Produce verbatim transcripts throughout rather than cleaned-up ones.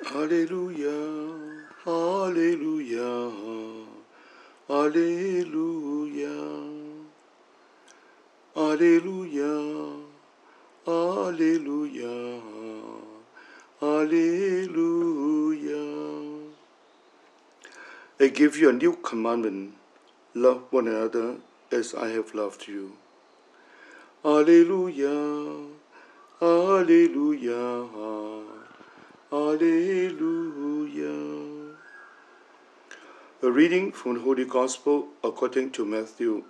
Hallelujah, hallelujah, hallelujah, hallelujah, hallelujah, hallelujah. I give you a new commandment, love one another as I have loved you. Hallelujah, hallelujah, hallelujah. A reading from the Holy Gospel according to Matthew.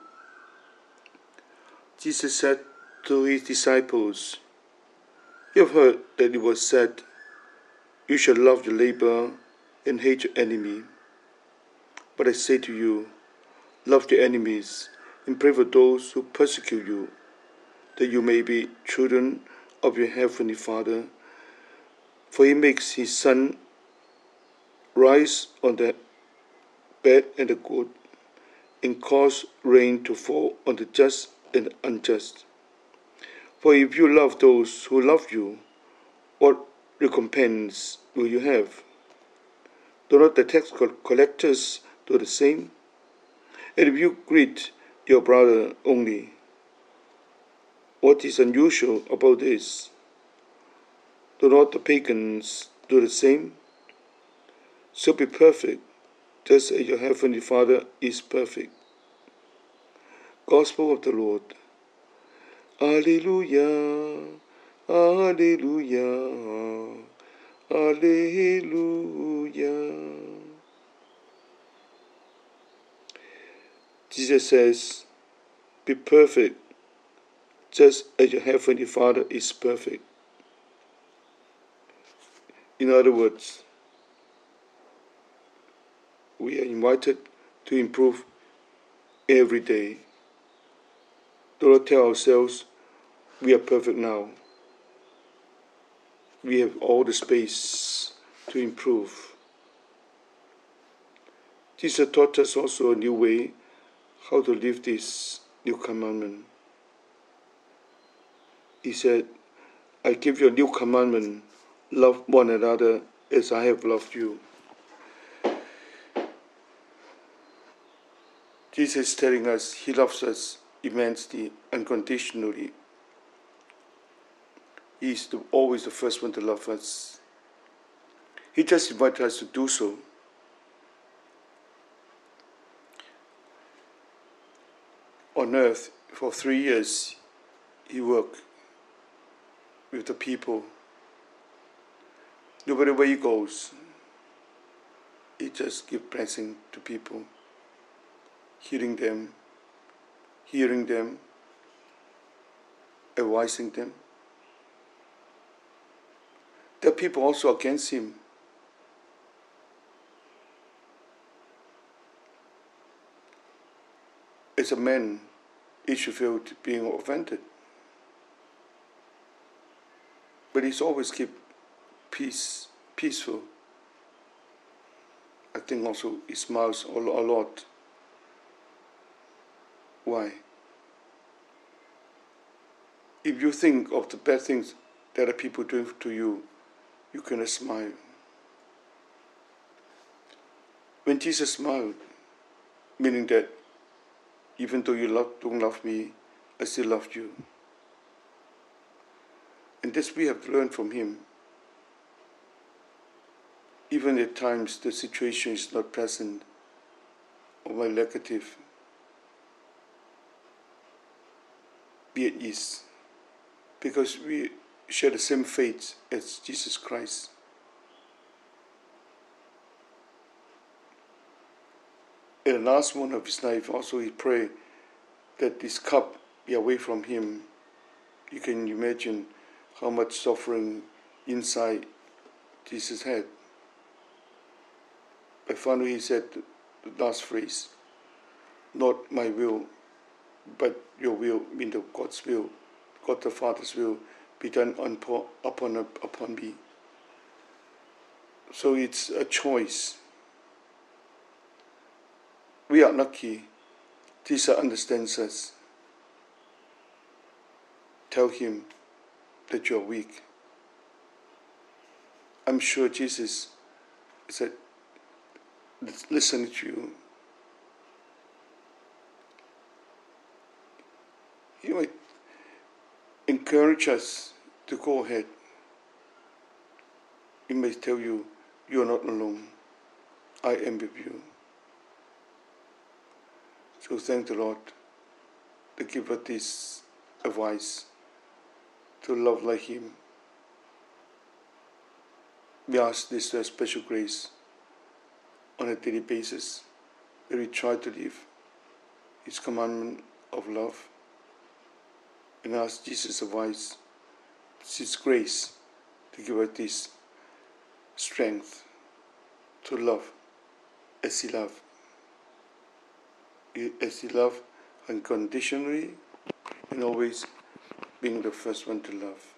Jesus said to his disciples, "You have heard that it was said, 'You shall love your neighbor and hate your enemy.' But I say to you, love your enemies and pray for those who persecute you, that you may be children of your heavenly Father. For he makes his sun rise on the bad and the good, and cause rain to fall on the just and the unjust. For if you love those who love you, what recompense will you have? Do not the tax collectors do the same? And if you greet your brother only, what is unusual about this? Do not the pagans do the same? So be perfect, just as your heavenly Father is perfect." Gospel of the Lord. Alleluia, alleluia, alleluia. Jesus says, be perfect, just as your heavenly Father is perfect. In other words, we are invited to improve every day. Do not tell ourselves we are perfect now. We have all the space to improve. Jesus taught us also a new way how to live this new commandment. He said, "I give you a new commandment, love one another as I have loved you." Jesus is telling us he loves us immensely, unconditionally. He is the, always the first one to love us. He just invited us to do so. On earth, for three years, he worked with the people. No matter where he goes, he just gives blessing to people, healing them, hearing them, advising them. There are people also against him. As a man, he should feel being offended. But he's always keep peace, peaceful. I think also he smiles a lot. Why? If you think of the bad things that are people doing to you, you cannot smile. When Jesus smiled, meaning that even though you love, don't love me, I still loved you. And this we have learned from him. Even at times the situation is not pleasant or negative, be at ease, because we share the same faith as Jesus Christ. In the last moment of his life, also he prayed that this cup be away from him. You can imagine how much suffering inside Jesus had. But finally he said the last phrase, "Not my will, but your will," meaning the God's will, God the Father's will, be done upon, upon, upon me. So it's a choice. We are lucky. Jesus understands us. Tell him that you are weak. I'm sure Jesus said, listen to you. He might encourage us to go ahead. He may tell you, you are not alone. I am with you. So thank the Lord to give us this advice to love like Him. We ask this special grace on a daily basis that we try to live His commandment of love, and ask Jesus' advice, His grace, to give us this strength to love as He loved. As He loved unconditionally, and always being the first one to love.